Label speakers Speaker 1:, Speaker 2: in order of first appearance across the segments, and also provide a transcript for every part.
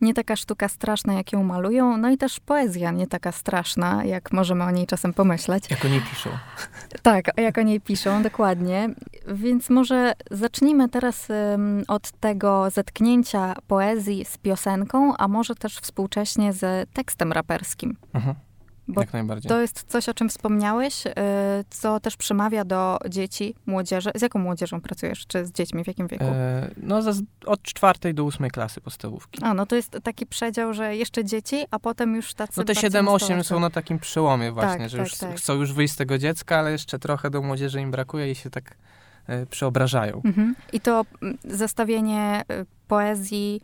Speaker 1: nie taka sztuka straszna, jak ją malują, no i też poezja nie taka straszna, jak możemy o niej czasem pomyśleć.
Speaker 2: Jak o niej piszą.
Speaker 1: Tak, jak o niej piszą, dokładnie. Więc może zacznijmy teraz od tego zetknięcia poezji z piosenką, a może też współcześnie z tekstem raperskim. Bo
Speaker 2: jak najbardziej.
Speaker 1: to jest coś, o czym wspomniałeś, co też przemawia do dzieci, młodzieży. Z jaką młodzieżą pracujesz? Czy z dziećmi? W jakim wieku?
Speaker 2: Od 4. do 8. klasy podstawówki.
Speaker 1: No to jest taki przedział, że jeszcze dzieci, a potem już tacy
Speaker 2: No te
Speaker 1: bardziej
Speaker 2: 7-8
Speaker 1: nastolatcy.
Speaker 2: są na takim przełomie właśnie,
Speaker 1: Tak,
Speaker 2: że
Speaker 1: tak,
Speaker 2: już
Speaker 1: tak.
Speaker 2: chcą już wyjść z tego dziecka, ale jeszcze trochę do młodzieży im brakuje i się tak przeobrażają.
Speaker 1: I to zestawienie poezji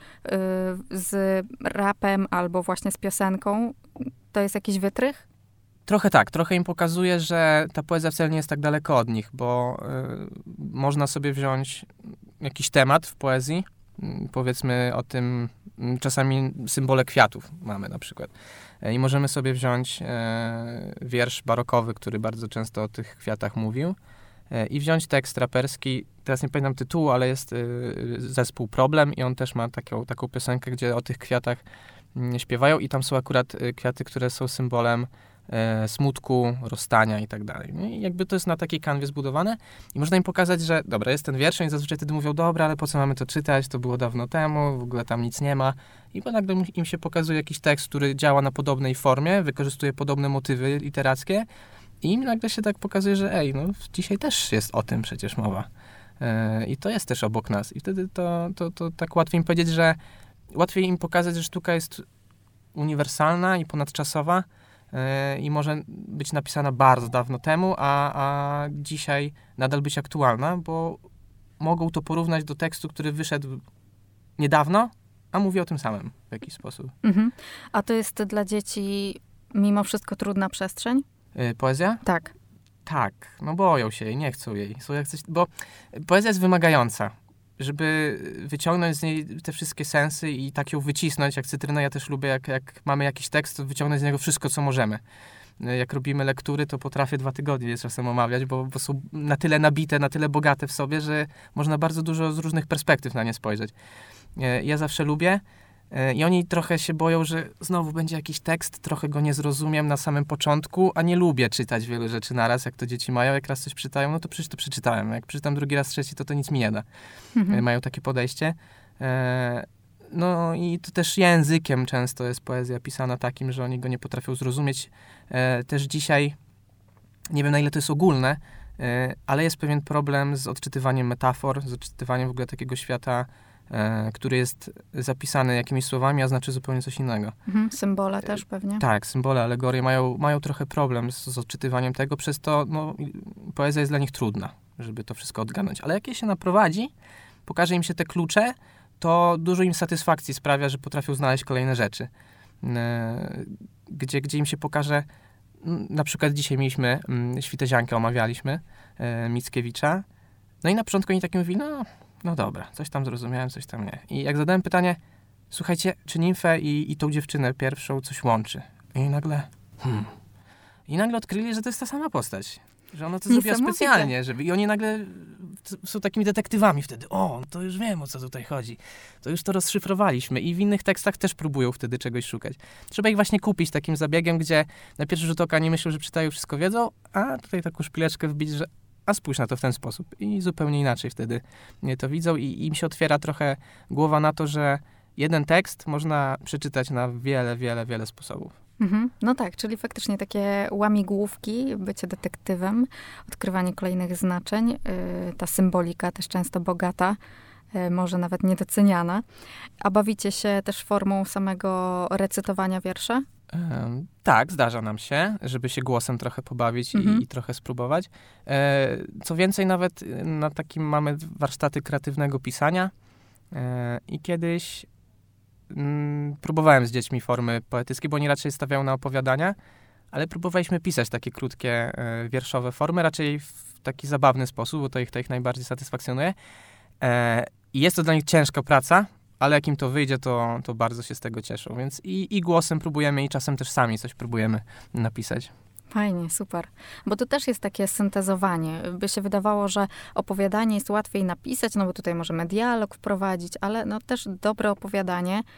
Speaker 1: z rapem albo właśnie z piosenką, to jest jakiś wytrych?
Speaker 2: Trochę tak, trochę im pokazuje, że ta poezja wcale nie jest tak daleko od nich, bo można sobie wziąć jakiś temat w poezji, powiedzmy o tym, czasami symbole kwiatów mamy na przykład. I możemy sobie wziąć wiersz barokowy, który bardzo często o tych kwiatach mówił, i wziąć tekst raperski, teraz nie pamiętam tytułu, ale jest zespół Problem i on też ma taką piosenkę, gdzie o tych kwiatach śpiewają i tam są akurat kwiaty, które są symbolem smutku, rozstania i tak dalej. No i jakby to jest na takiej kanwie zbudowane i można im pokazać, że dobra, jest ten wiersz i zazwyczaj wtedy mówią, dobra, ale po co mamy to czytać, to było dawno temu, w ogóle tam nic nie ma. I bo nagle im się pokazuje jakiś tekst, który działa na podobnej formie, wykorzystuje podobne motywy literackie i im nagle się tak pokazuje, że no dzisiaj też jest o tym przecież mowa. I to jest też obok nas. I wtedy to tak łatwiej im powiedzieć, że łatwiej im pokazać, że sztuka jest uniwersalna i ponadczasowa i może być napisana bardzo dawno temu, a dzisiaj nadal być aktualna, bo mogą to porównać do tekstu, który wyszedł niedawno, a mówi o tym samym w jakiś sposób.
Speaker 1: A to jest dla dzieci mimo wszystko trudna przestrzeń?
Speaker 2: Poezja?
Speaker 1: Tak.
Speaker 2: Tak, no boją się jej, nie chcą jej. Bo poezja jest wymagająca. Żeby wyciągnąć z niej te wszystkie sensy i tak ją wycisnąć, jak cytrynę, ja też lubię, jak mamy jakiś tekst, to wyciągnąć z niego wszystko, co możemy. Jak robimy lektury, to potrafię 2 tygodnie czasem omawiać, bo są na tyle nabite, na tyle bogate w sobie, że można bardzo dużo z różnych perspektyw na nie spojrzeć. Ja zawsze lubię i oni trochę się boją, że znowu będzie jakiś tekst, trochę go nie zrozumiem na samym początku, a nie lubię czytać wielu rzeczy naraz, jak to dzieci mają. Jak raz coś czytają, no to przecież to przeczytałem. Jak przeczytam drugi raz, trzeci, to nic mi nie da. Mają takie podejście. No i to też językiem często jest poezja pisana takim, że oni go nie potrafią zrozumieć. Też dzisiaj, nie wiem na ile to jest ogólne, ale jest pewien problem z odczytywaniem metafor, z odczytywaniem w ogóle takiego świata, który jest zapisany jakimiś słowami, a znaczy zupełnie coś innego.
Speaker 1: Symbole też pewnie.
Speaker 2: Tak, symbole, alegorie mają trochę problem z odczytywaniem tego, przez to poezja jest dla nich trudna, żeby to wszystko odgadnąć. Ale jak je się naprowadzi, pokaże im się te klucze, to dużo im satysfakcji sprawia, że potrafią znaleźć kolejne rzeczy. Gdzie im się pokaże, na przykład dzisiaj mieliśmy Świteziankę, omawialiśmy, Mickiewicza, no i na początku oni tak mówili, no dobra, coś tam zrozumiałem, coś tam nie. I jak zadałem pytanie, słuchajcie, czy nimfę i tą dziewczynę pierwszą coś łączy? I nagle, I nagle odkryli, że to jest ta sama postać. Że ona to zrobiła specjalnie, i oni nagle są takimi detektywami wtedy. To już wiem, o co tutaj chodzi. To już to rozszyfrowaliśmy. I w innych tekstach też próbują wtedy czegoś szukać. Trzeba ich właśnie kupić takim zabiegiem, gdzie na pierwszy rzut oka nie myślą, że czytają, wszystko wiedzą, a tutaj taką szpileczkę wbić, że a spójrz na to w ten sposób. I zupełnie inaczej wtedy to widzą i im się otwiera trochę głowa na to, że jeden tekst można przeczytać na wiele, wiele, wiele sposobów.
Speaker 1: No tak, czyli faktycznie takie łamigłówki, bycie detektywem, odkrywanie kolejnych znaczeń, ta symbolika też często bogata, może nawet niedoceniana. A bawicie się też formą samego recytowania wiersza?
Speaker 2: Tak, zdarza nam się, żeby się głosem trochę pobawić i trochę spróbować. Co więcej, nawet na takim mamy warsztaty kreatywnego pisania i kiedyś próbowałem z dziećmi formy poetyckie, bo oni raczej stawiają na opowiadania, ale próbowaliśmy pisać takie krótkie, wierszowe formy, raczej w taki zabawny sposób, bo to ich najbardziej satysfakcjonuje. I jest to dla nich ciężka praca, ale jak im to wyjdzie, to bardzo się z tego cieszą. Więc i głosem próbujemy, i czasem też sami coś próbujemy napisać.
Speaker 1: Fajnie, super. Bo to też jest takie syntezowanie. By się wydawało, że opowiadanie jest łatwiej napisać, no bo tutaj możemy dialog wprowadzić, ale no też dobre opowiadanie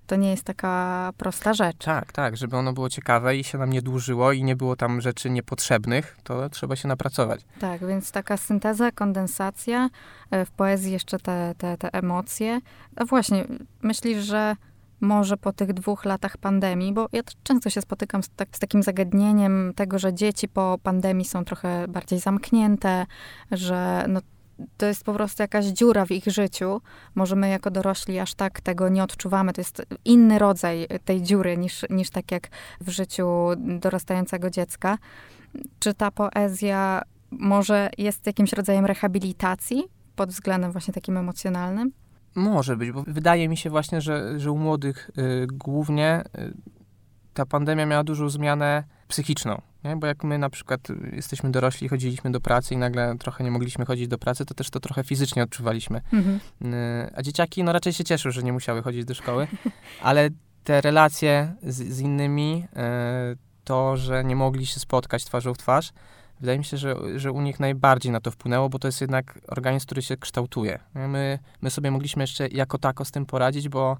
Speaker 1: To nie jest taka prosta rzecz.
Speaker 2: Tak, żeby ono było ciekawe i się nam nie dłużyło i nie było tam rzeczy niepotrzebnych, to trzeba się napracować.
Speaker 1: Tak, więc taka synteza, kondensacja, w poezji jeszcze te emocje. A właśnie, myślisz, że może po tych 2 latach pandemii, bo ja często się spotykam z takim zagadnieniem tego, że dzieci po pandemii są trochę bardziej zamknięte, że no, to jest po prostu jakaś dziura w ich życiu. Może my jako dorośli aż tak tego nie odczuwamy. To jest inny rodzaj tej dziury niż tak jak w życiu dorastającego dziecka. Czy ta poezja może jest jakimś rodzajem rehabilitacji pod względem właśnie takim emocjonalnym?
Speaker 2: Może być, bo wydaje mi się właśnie, że u młodych głównie ta pandemia miała dużą zmianę psychiczną. Nie? Bo jak my na przykład jesteśmy dorośli, chodziliśmy do pracy i nagle trochę nie mogliśmy chodzić do pracy, to też to trochę fizycznie odczuwaliśmy. A dzieciaki no raczej się cieszą, że nie musiały chodzić do szkoły, ale te relacje z innymi, to, że nie mogli się spotkać twarzą w twarz, wydaje mi się, że u nich najbardziej na to wpłynęło, bo to jest jednak organizm, który się kształtuje. My sobie mogliśmy jeszcze jako tako z tym poradzić, bo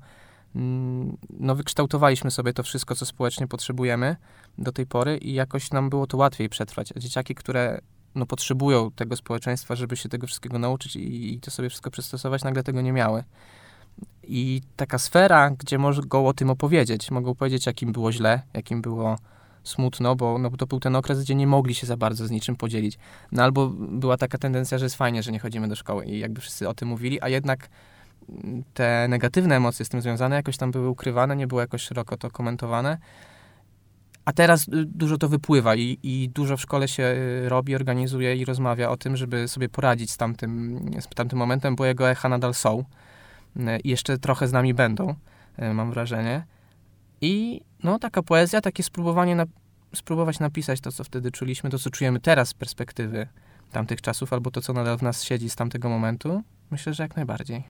Speaker 2: no wykształtowaliśmy sobie to wszystko, co społecznie potrzebujemy do tej pory i jakoś nam było to łatwiej przetrwać. A dzieciaki, które no, potrzebują tego społeczeństwa, żeby się tego wszystkiego nauczyć i to sobie wszystko przystosować, nagle tego nie miały. I taka sfera, gdzie mogą o tym opowiedzieć, mogą powiedzieć, jakim było źle, jakim było smutno, bo to był ten okres, gdzie nie mogli się za bardzo z niczym podzielić. No albo była taka tendencja, że jest fajnie, że nie chodzimy do szkoły i jakby wszyscy o tym mówili, a jednak te negatywne emocje z tym związane jakoś tam były ukrywane, nie było jakoś szeroko to komentowane. A teraz dużo to wypływa i dużo w szkole się robi, organizuje i rozmawia o tym, żeby sobie poradzić z tamtym momentem, bo jego echa nadal są i jeszcze trochę z nami będą, mam wrażenie. I no taka poezja, takie spróbować napisać to, co wtedy czuliśmy, to, co czujemy teraz z perspektywy tamtych czasów, albo to, co nadal w nas siedzi z tamtego momentu, myślę, że jak najbardziej.